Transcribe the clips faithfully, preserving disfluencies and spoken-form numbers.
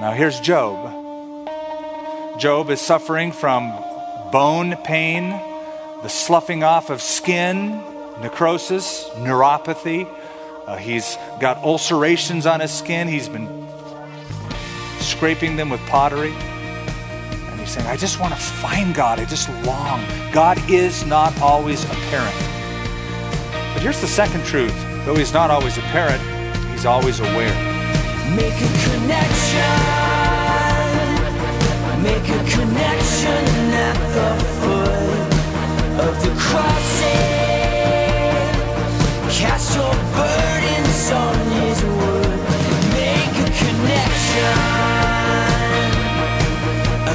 Now here's Job. Job is suffering from bone pain, the sloughing off of skin, necrosis, neuropathy. Uh, he's got ulcerations on his skin. He's been scraping them with pottery. And he's saying, I just want to find God. I just long. God is not always apparent. But here's the second truth. Though he's not always apparent, he's always aware. Make a connection. Make a connection at the foot of the crossing. Cast your burdens on his wood. Make a connection. A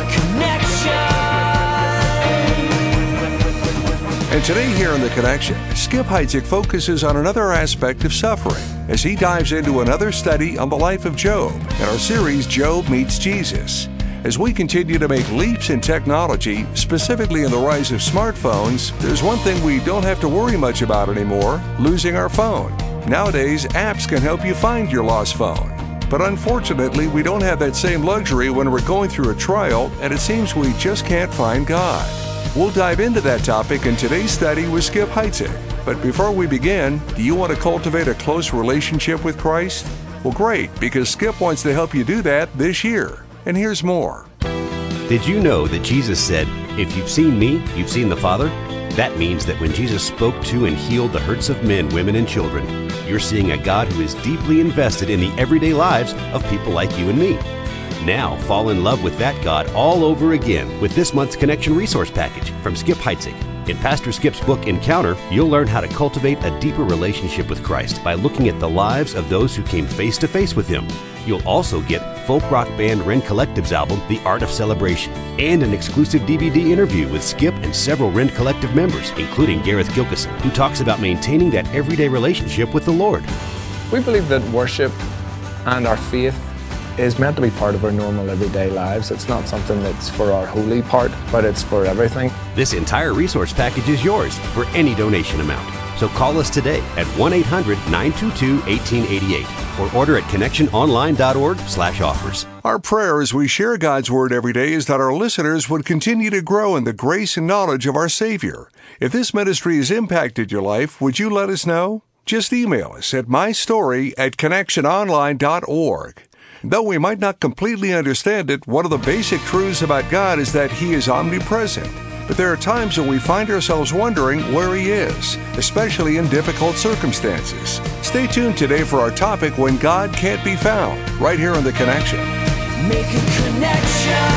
connection. And today here on The Connection, Skip Heitzig focuses on another aspect of suffering as he dives into another study on the life of Job in our series, Job Meets Jesus. As we continue to make leaps in technology, specifically in the rise of smartphones, there's one thing we don't have to worry much about anymore: losing our phone. Nowadays, apps can help you find your lost phone. But unfortunately, we don't have that same luxury when we're going through a trial and it seems we just can't find God. We'll dive into that topic in today's study with Skip Heitzig. But before we begin, do you want to cultivate a close relationship with Christ? Well, great, because Skip wants to help you do that this year. And here's more. Did you know that Jesus said, if you've seen me, you've seen the Father? That means that when Jesus spoke to and healed the hurts of men, women, and children, you're seeing a God who is deeply invested in the everyday lives of people like you and me. Now, fall in love with that God all over again with this month's Connection Resource Package from Skip Heitzig. In Pastor Skip's book, Encounter, you'll learn how to cultivate a deeper relationship with Christ by looking at the lives of those who came face to face with Him. You'll also get folk rock band Rend Collective's album, The Art of Celebration, and an exclusive D V D interview with Skip and several Rend Collective members, including Gareth Gilkison, who talks about maintaining that everyday relationship with the Lord. We believe that worship and our faith is meant to be part of our normal everyday lives. It's not something that's for our holy part, but it's for everything. This entire resource package is yours for any donation amount. So call us today at one eight hundred nine two two one eight eight eight or order at connection online dot org slash offers. Our prayer as we share God's Word every day is that our listeners would continue to grow in the grace and knowledge of our Savior. If this ministry has impacted your life, would you let us know? Just email us at mystory at connection online dot org. Though we might not completely understand it, one of the basic truths about God is that He is omnipresent. But there are times when we find ourselves wondering where He is, especially in difficult circumstances. Stay tuned today for our topic, When God Can't Be Found, right here on The Connection. Make a connection.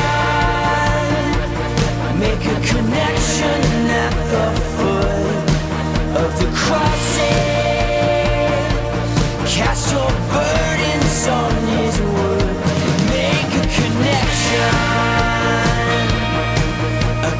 Make a connection at the foot of the crossing. Cast your burdens on His wood. Make a connection. A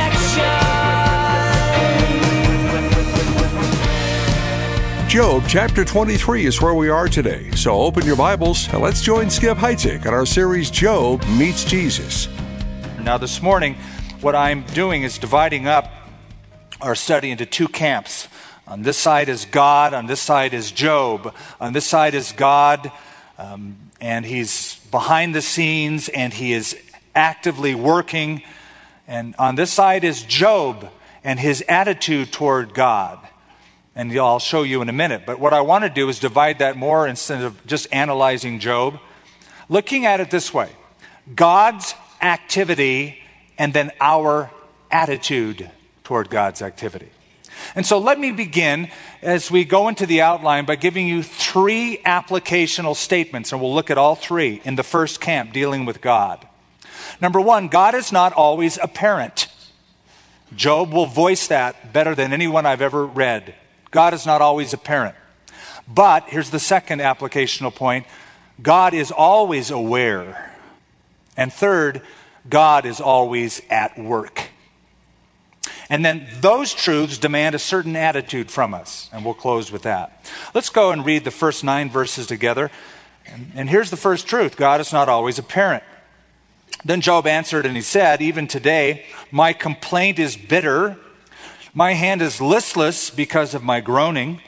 connection. Job chapter twenty-three is where we are today. So open your Bibles and let's join Skip Heitzig in our series Job Meets Jesus. Now this morning, what I'm doing is dividing up our study into two camps. On this side is God, on this side is Job. On this side is God, um, and He's behind the scenes, and He is actively working. And on this side is Job and his attitude toward God. And I'll show you in a minute. But what I want to do is divide that more instead of just analyzing Job. Looking at it this way: God's activity and then our attitude toward God's activity. And so let me begin as we go into the outline by giving you three applicational statements, and we'll look at all three in the first camp dealing with God. Number one, God is not always apparent. Job will voice that better than anyone I've ever read. God is not always apparent. But here's the second applicational point: God is always aware. And third, God is always at work. And then those truths demand a certain attitude from us. And we'll close with that. Let's go and read the first nine verses together. And, and here's the first truth: God is not always apparent. Then Job answered and he said, even today, my complaint is bitter. My hand is listless because of my groaning.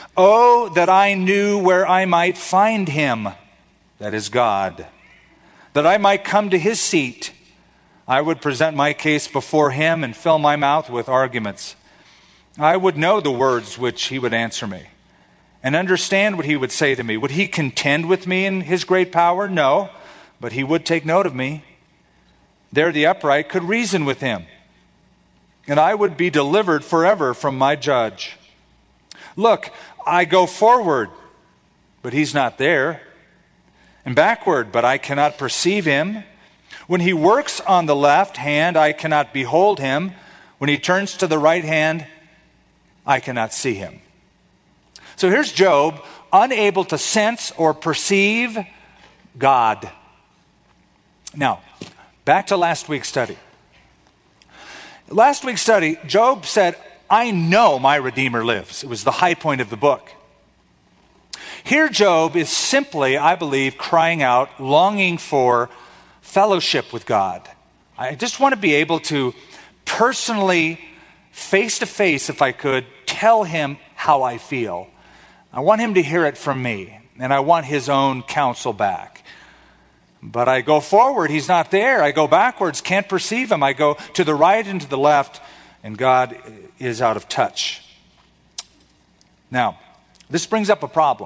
Oh, that I knew where I might find Him, that is God. that I might come to his seat. I would present my case before him and fill my mouth with arguments. I would know the words which he would answer me and understand what he would say to me. Would he contend with me in his great power? No, but he would take note of me. There the upright could reason with him, and I would be delivered forever from my judge. Look, I go forward, but he's not there, and backward, but I cannot perceive him. When he works on the left hand, I cannot behold him. When he turns to the right hand, I cannot see him. So here's Job, unable to sense or perceive God. Now, back to last week's study. Last week's study, Job said, I know my Redeemer lives. It was the high point of the book. Here Job is simply, I believe, crying out, longing for fellowship with God. I just want to be able to personally, face to face, if I could, tell him how I feel. I want him to hear it from me, and I want his own counsel back. But I go forward, he's not there. I go backwards, can't perceive him. I go to the right and to the left, and God is out of touch. Now, this brings up a problem.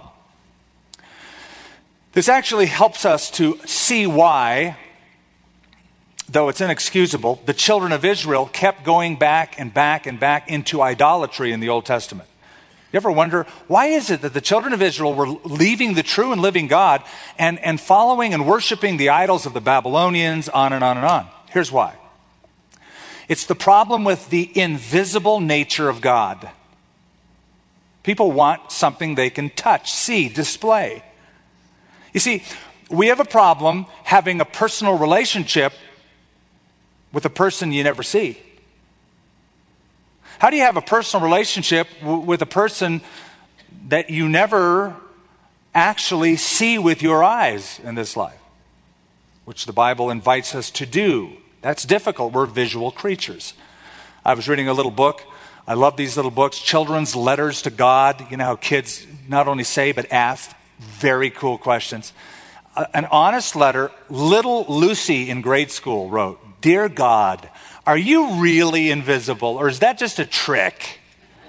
This actually helps us to see why, though it's inexcusable, the children of Israel kept going back and back and back into idolatry in the Old Testament. You ever wonder, why is it that the children of Israel were leaving the true and living God and, and following and worshiping the idols of the Babylonians, on and on and on? Here's why. It's the problem with the invisible nature of God. People want something they can touch, see, display. You see, we have a problem having a personal relationship with a person you never see. How do you have a personal relationship w- with a person that you never actually see with your eyes in this life? Which the Bible invites us to do. That's difficult. We're visual creatures. I was reading a little book. I love these little books. Children's Letters to God. You know how kids not only say but ask very cool questions. Uh, an honest letter little Lucy in grade school wrote, Dear God, are you really invisible, or is that just a trick?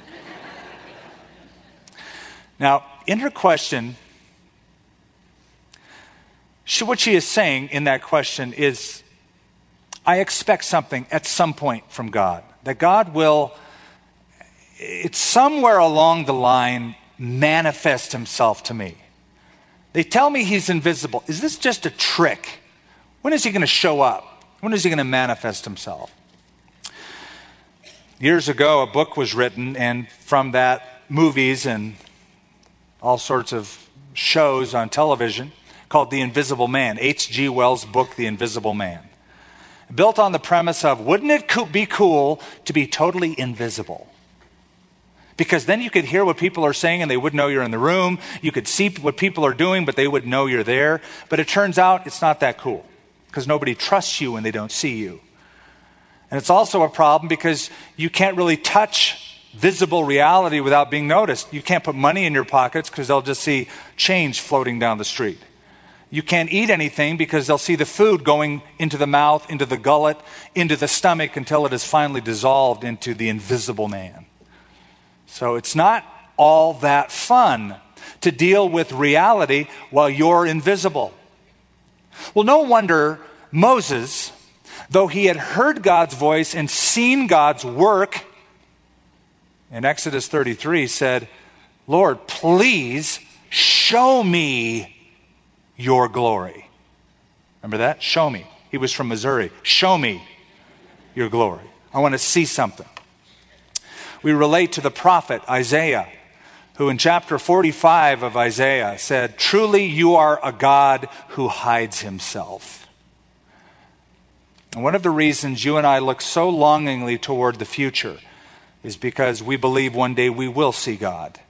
Now, in her question, she, what she is saying in that question is, I expect something at some point from God. That God will, it's somewhere along the line, manifest himself to me. They tell me he's invisible. Is this just a trick? When is he going to show up? When is he going to manifest himself? Years ago, a book was written, and from that, movies and all sorts of shows on television called The Invisible Man, H G Wells' book, The Invisible Man. Built on the premise of, wouldn't it co- be cool to be totally invisible? Because then you could hear what people are saying and they wouldn't know you're in the room. You could see what people are doing, but they wouldn't know you're there. But it turns out it's not that cool, because nobody trusts you when they don't see you. And it's also a problem because you can't really touch visible reality without being noticed. You can't put money in your pockets because they'll just see change floating down the street. You can't eat anything because they'll see the food going into the mouth, into the gullet, into the stomach until it is finally dissolved into the invisible man. So it's not all that fun to deal with reality while you're invisible. Well, no wonder Moses, though he had heard God's voice and seen God's work, in Exodus thirty-three said, Lord, please show me your glory. Remember that? Show me. He was from Missouri. Show me your glory. I want to see something. We relate to the prophet Isaiah, who in chapter forty-five of Isaiah said, truly you are a God who hides himself. And one of the reasons you and I look so longingly toward the future is because we believe one day we will see God.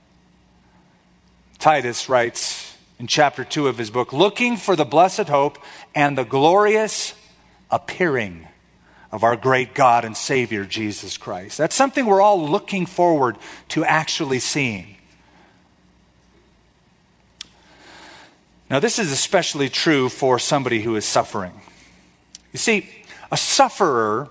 Titus writes in chapter two of his book, looking for the blessed hope and the glorious appearing of our great God and Savior, Jesus Christ. That's something we're all looking forward to actually seeing. Now, this is especially true for somebody who is suffering. You see, a sufferer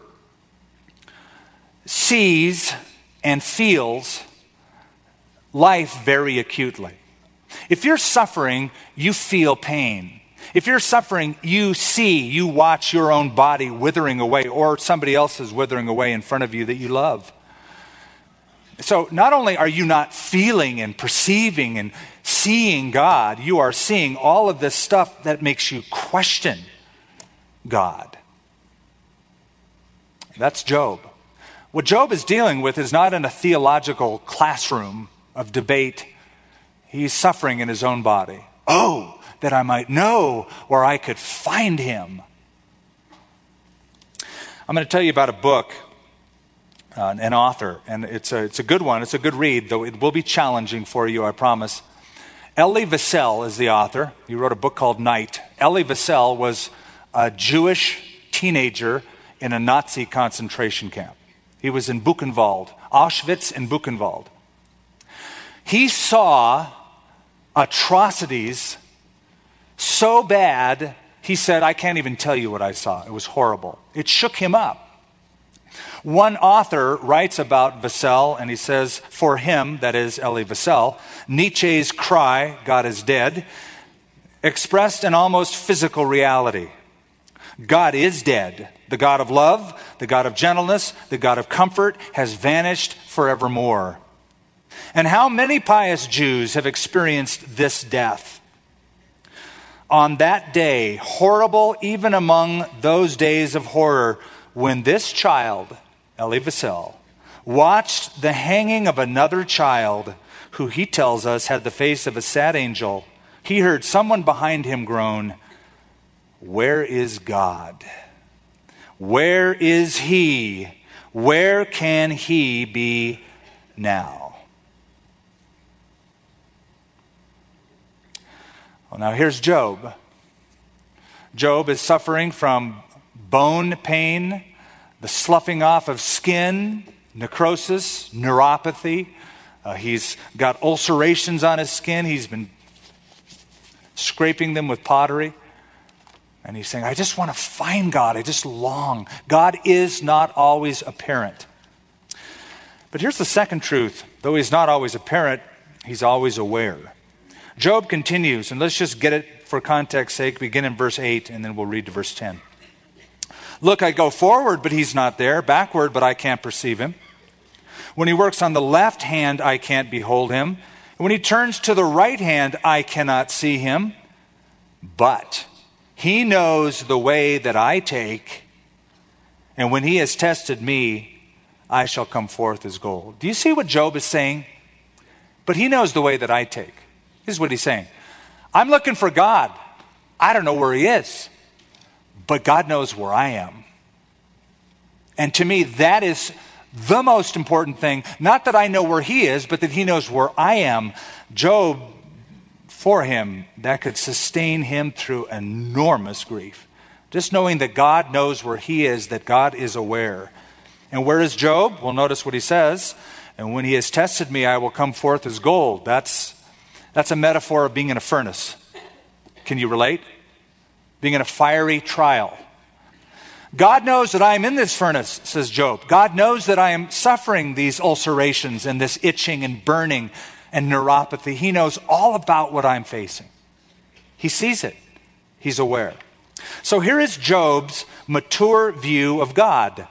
sees and feels life very acutely. If you're suffering, you feel pain. If you're suffering, you see, you watch your own body withering away, or somebody else is withering away in front of you that you love. So not only are you not feeling and perceiving and seeing God, you are seeing all of this stuff that makes you question God. That's Job. What Job is dealing with is not in a theological classroom of debate. He's suffering in his own body. Oh, that I might know where I could find him. I'm going to tell you about a book, uh, an author, and it's a, it's a good one. It's a good read, though it will be challenging for you, I promise. Elie Wiesel is the author. He wrote a book called Night. Elie Wiesel was a Jewish teenager in a Nazi concentration camp. He was in Buchenwald, Auschwitz and Buchenwald. He saw atrocities so bad, he said, I can't even tell you what I saw. It was horrible. It shook him up. One author writes about Wiesel, and he says, for him, that is Elie Wiesel, Nietzsche's cry, God is dead, expressed an almost physical reality. God is dead. The God of love, the God of gentleness, the God of comfort has vanished forevermore. And how many pious Jews have experienced this death? On that day, horrible even among those days of horror, when this child, Elie Wiesel, watched the hanging of another child who he tells us had the face of a sad angel, he heard someone behind him groan, where is God? Where is he? Where can he be now? Well, now here's Job. Job is suffering from bone pain, the sloughing off of skin, necrosis, neuropathy. Uh, he's got ulcerations on his skin. He's been scraping them with pottery. And he's saying, I just want to find God. I just long. God is not always apparent. But here's the second truth. Though he's not always apparent, he's always aware. Job continues, and let's just get it for context's sake, begin in verse eight, and then we'll read to verse ten. Look, I go forward, but he's not there. Backward, but I can't perceive him. When he works on the left hand, I can't behold him. When he turns to the right hand, I cannot see him. But he knows the way that I take, and when he has tested me, I shall come forth as gold. Do you see what Job is saying? But he knows the way that I take. This is what he's saying. I'm looking for God. I don't know where he is, but God knows where I am. And to me, that is the most important thing. Not that I know where he is, but that he knows where I am. Job, for him, that could sustain him through enormous grief. Just knowing that God knows where he is, that God is aware. And where is Job? Well, notice what he says. And when he has tested me, I will come forth as gold. That's, that's a metaphor of being in a furnace. Can you relate? Being in a fiery trial. God knows that I am in this furnace, says Job. God knows that I am suffering these ulcerations and this itching and burning and neuropathy. He knows all about what I'm facing. He sees it. He's aware. So here is Job's mature view of God.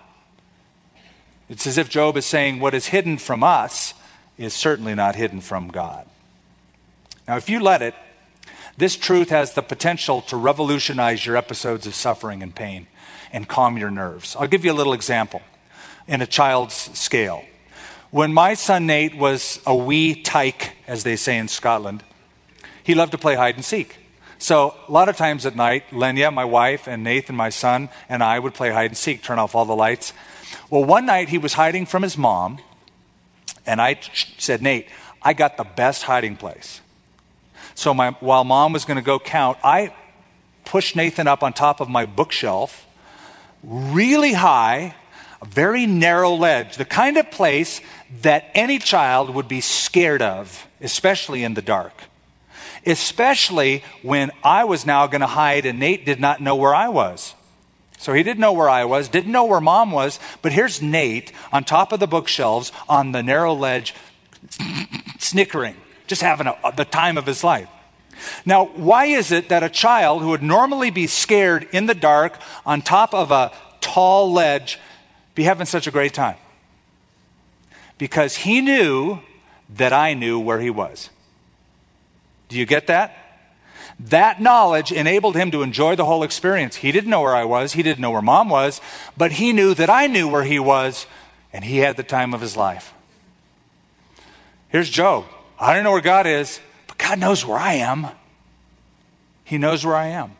It's as if Job is saying what is hidden from us is certainly not hidden from God. Now, if you let it, this truth has the potential to revolutionize your episodes of suffering and pain and calm your nerves. I'll give you a little example in a child's scale. When my son Nate was a wee tyke, as they say in Scotland, he loved to play hide and seek. So a lot of times at night, Lenya, my wife, and Nathan, my son, and I would play hide and seek, turn off all the lights. Well, one night he was hiding from his mom, and I said, Nate, I got the best hiding place. So my, while mom was going to go count, I pushed Nathan up on top of my bookshelf, really high, a very narrow ledge, the kind of place that any child would be scared of, especially in the dark. especially when I was now going to hide and Nate did not know where I was. So he didn't know where I was, didn't know where Mom was, but here's Nate on top of the bookshelves on the narrow ledge, snickering, just having a, the time of his life. Now, why is it that a child who would normally be scared in the dark on top of a tall ledge be having such a great time? Because he knew that I knew where he was. Do you get that? That knowledge enabled him to enjoy the whole experience. He didn't know where I was. He didn't know where Mom was. But he knew that I knew where he was, and he had the time of his life. Here's Job. I don't know where God is, but God knows where I am. He knows where I am.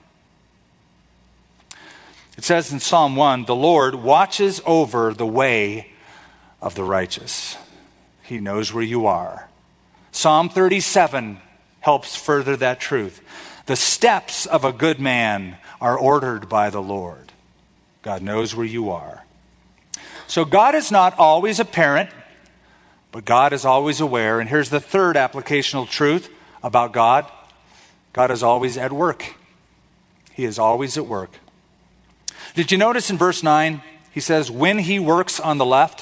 It says in Psalm one, the Lord watches over the way of the righteous. He knows where you are. Psalm thirty-seven helps further that truth. The steps of a good man are ordered by the Lord. God knows where you are. So God is not always apparent, but God is always aware. And here's the third applicational truth about God. God is always at work. He is always at work. Did you notice in verse nine, he says, when he works on the left?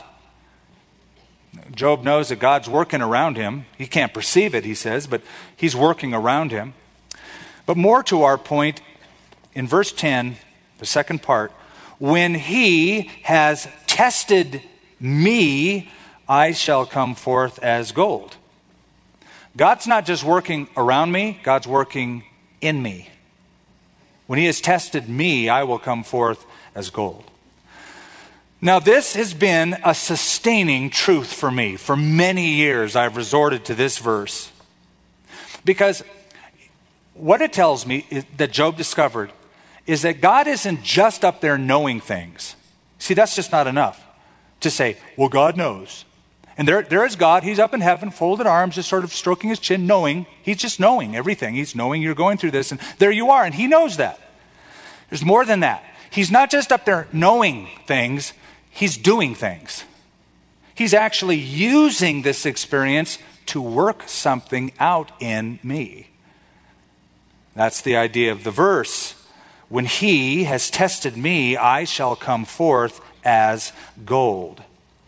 Job knows that God's working around him. He can't perceive it, he says, but he's working around him. But more to our point, in verse ten, the second part, when he has tested me, I shall come forth as gold. God's not just working around me, God's working in me. When he has tested me, I will come forth as gold. Now, this has been a sustaining truth for me. For many years, I've resorted to this verse. Because what it tells me is, that Job discovered is that God isn't just up there knowing things. See, that's just not enough to say, well, God knows. And there, there is God. He's up in heaven, folded arms, just sort of stroking his chin, knowing. He's just knowing everything. He's knowing you're going through this. And there you are. And he knows that. There's more than that. He's not just up there knowing things. He's doing things. He's actually using this experience to work something out in me. That's the idea of the verse. When he has tested me, I shall come forth as gold.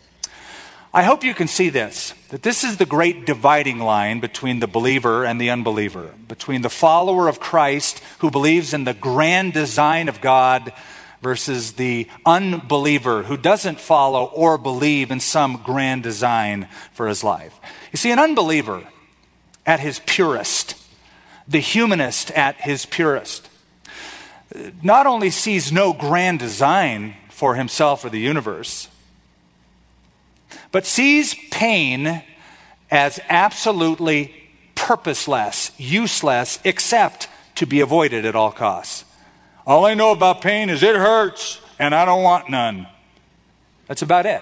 I hope you can see this, that this is the great dividing line between the believer and the unbeliever, between the follower of Christ who believes in the grand design of God versus the unbeliever who doesn't follow or believe in some grand design for his life. You see, an unbeliever at his purest, the humanist at his purest, not only sees no grand design for himself or the universe, but sees pain as absolutely purposeless, useless, except to be avoided at all costs. All I know about pain is it hurts, and I don't want none. That's about it.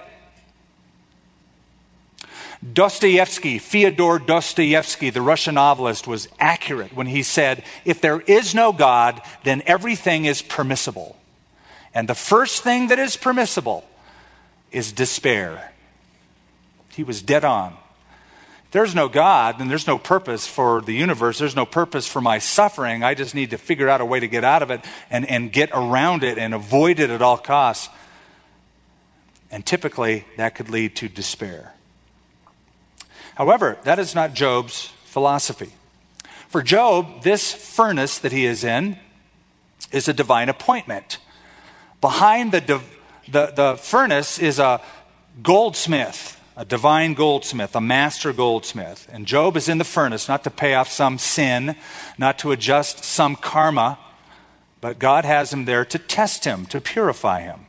Dostoevsky, Fyodor Dostoevsky, the Russian novelist, was accurate when he said, if there is no God, then everything is permissible. And the first thing that is permissible is despair. He was dead on. If there's no God, then there's no purpose for the universe. There's no purpose for my suffering. I just need to figure out a way to get out of it and, and get around it and avoid it at all costs. And typically, that could lead to despair. However, that is not Job's philosophy. For Job, this furnace that he is in is a divine appointment. Behind the, div- the, the furnace is a goldsmith. A divine goldsmith, a master goldsmith. And Job is in the furnace, not to pay off some sin, not to adjust some karma, but God has him there to test him, to purify him.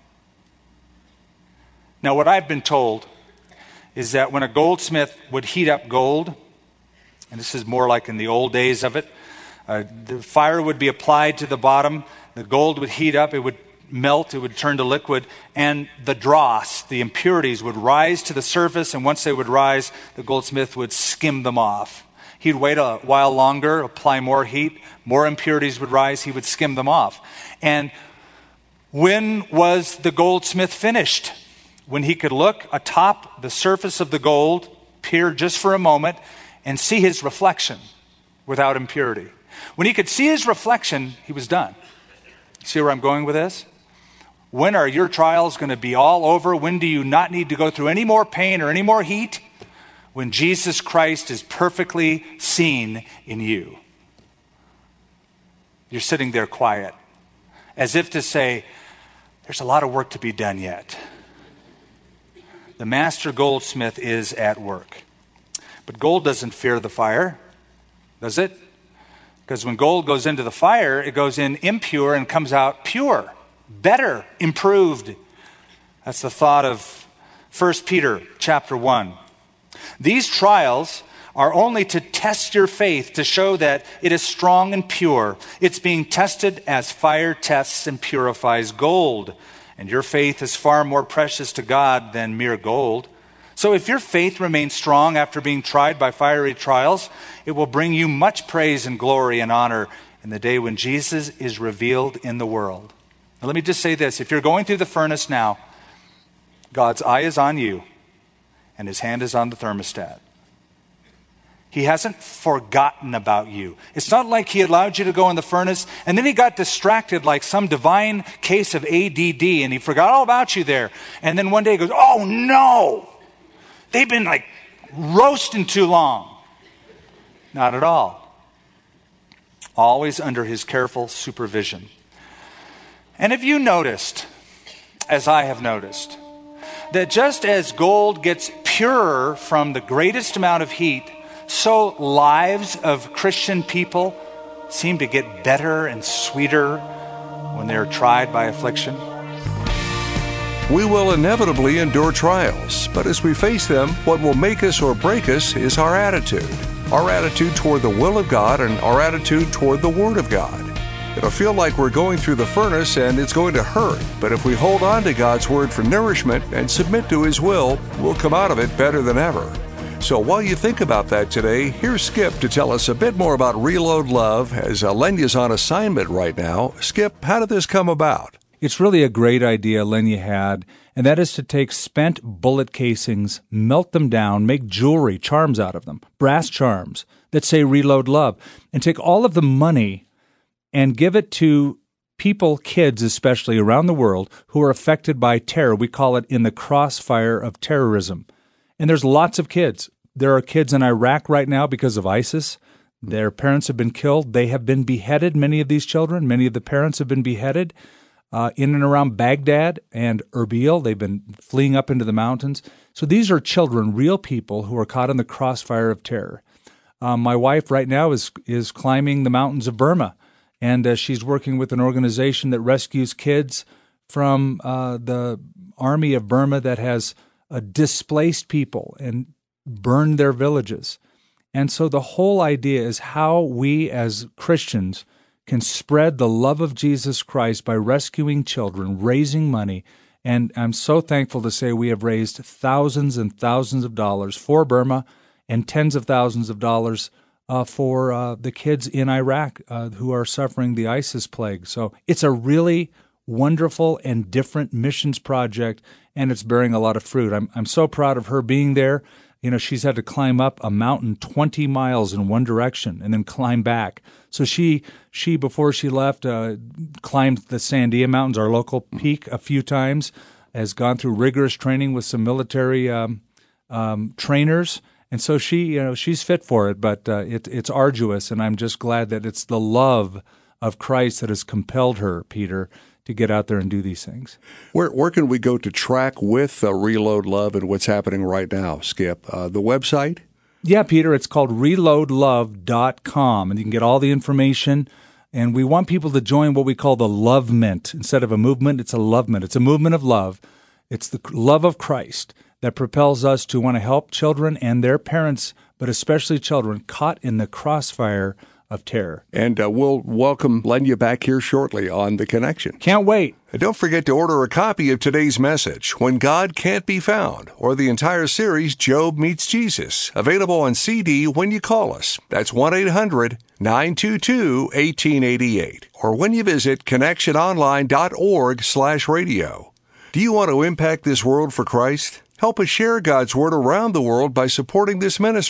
Now, what I've been told is that when a goldsmith would heat up gold, and this is more like in the old days of it, uh, the fire would be applied to the bottom, the gold would heat up, it would melt, it would turn to liquid, and the dross, the impurities, would rise to the surface, and once they would rise, the goldsmith would skim them off. He'd wait a while longer, apply more heat, more impurities would rise, he would skim them off. And when was the goldsmith finished? When he could look atop the surface of the gold, peer just for a moment, and see his reflection. without impurity. When he could see his reflection, he was done. See where I'm going with this? When are your trials going to be all over? When do you not need to go through any more pain or any more heat? When Jesus Christ is perfectly seen in you. You're sitting there quiet, as if to say, there's a lot of work to be done yet. The master goldsmith is at work. But gold doesn't fear the fire, does it? Because when gold goes into the fire, it goes in impure and comes out pure, better, improved. That's the thought of First Peter chapter one. These trials are only to test your faith, to show that it is strong and pure. It's being tested as fire tests and purifies gold. And your faith is far more precious to God than mere gold. So if your faith remains strong after being tried by fiery trials, it will bring you much praise and glory and honor in the day when Jesus is revealed in the world. Now let me just say this. If you're going through the furnace now, God's eye is on you and his hand is on the thermostat. He hasn't forgotten about you. It's not like he allowed you to go in the furnace and then he got distracted like some divine case of A D D and he forgot all about you there. And then one day he goes, oh no, they've been like roasting too long. Not at all. Always under his careful supervision. And have you noticed, as I have noticed, that just as gold gets purer from the greatest amount of heat, so lives of Christian people seem to get better and sweeter when they're tried by affliction? We will inevitably endure trials, but as we face them, what will make us or break us is our attitude. Our attitude toward the will of God and our attitude toward the Word of God. It'll feel like we're going through the furnace and it's going to hurt, but if we hold on to God's Word for nourishment and submit to His will, we'll come out of it better than ever. So while you think about that today, here's Skip to tell us a bit more about Reload Love as Lenya's on assignment right now. Skip, how did this come about? It's really a great idea Lenya had, and that is to take spent bullet casings, melt them down, make jewelry, charms out of them, brass charms that say Reload Love, and take all of the money and give it to people, kids especially around the world, who are affected by terror. We call it in the crossfire of terrorism. And there's lots of kids. There are kids in Iraq right now because of ISIS. Their parents have been killed. They have been beheaded, many of these children. Many of the parents have been beheaded uh, in and around Baghdad and Erbil. They've been fleeing up into the mountains. So these are children, real people, who are caught in the crossfire of terror. Um, my wife right now is is climbing the mountains of Burma, and uh, she's working with an organization that rescues kids from uh, the army of Burma that has Uh, displaced people and burned their villages. And so the whole idea is how we as Christians can spread the love of Jesus Christ by rescuing children, raising money. And I'm so thankful to say we have raised thousands and thousands of dollars for Burma and tens of thousands of dollars uh, for uh, the kids in Iraq uh, who are suffering the ISIS plague. So it's a really wonderful and different missions project, and it's bearing a lot of fruit. I'm I'm so proud of her being there. You know, she's had to climb up a mountain twenty miles in one direction and then climb back. So she, she before she left, uh, climbed the Sandia Mountains, our local peak, a few times, has gone through rigorous training with some military um, um, trainers. And so she, you know, she's fit for it, but uh, it, it's arduous, and I'm just glad that it's the love of Christ that has compelled her, Peter, to get out there and do these things. Where where can we go to track with uh, Reload Love and what's happening right now, Skip? Uh, the website? Yeah, Peter, it's called reload love dot com, and you can get all the information. And we want people to join what we call the Lovement. Instead of a movement, it's a Lovement. It's a movement of love. It's the love of Christ that propels us to want to help children and their parents, but especially children caught in the crossfire of terror. And uh, we'll welcome Lenya back here shortly on The Connection. Can't wait. And don't forget to order a copy of today's message, When God Can't Be Found, or the entire series, Job Meets Jesus, available on C D when you call us. That's one eight hundred nine two two one eight eight eight, or when you visit connectiononline.org slash radio. Do you want to impact this world for Christ? Help us share God's Word around the world by supporting this ministry.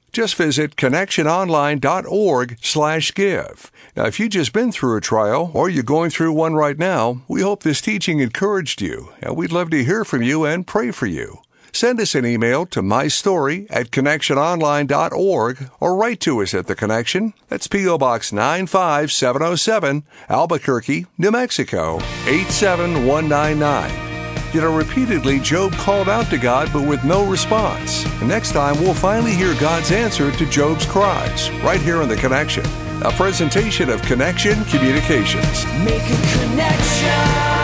Just visit connectiononline.org slash give. Now, if you've just been through a trial or you're going through one right now, we hope this teaching encouraged you, and we'd love to hear from you and pray for you. Send us an email to mystory at connectiononline dot org or write to us at The Connection. That's P O. Box nine five seven oh seven, Albuquerque, New Mexico, eight seven one nine nine. You know, repeatedly, Job called out to God, but with no response. And next time, we'll finally hear God's answer to Job's cries, right here on The Connection, a presentation of Connection Communications. Make a connection.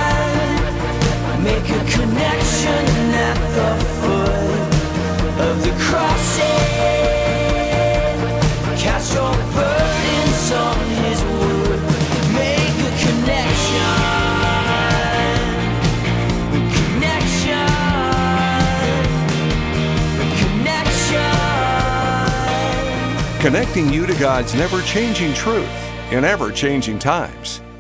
Make a connection at the foot of the crossing. Cast your burdens on His wood. Make a connection. Connection. Connection. Connecting you to God's never-changing truth in ever-changing times.